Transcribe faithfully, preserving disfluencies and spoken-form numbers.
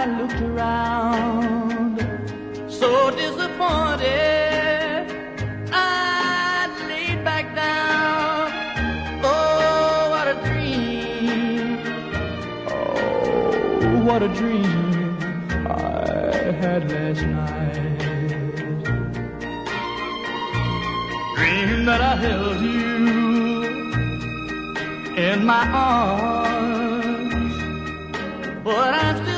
I looked around, so disappointed, I laid back down. Oh, what a dream. Oh, what a dream I had last night. Dream that I held you in my arms, but I'm still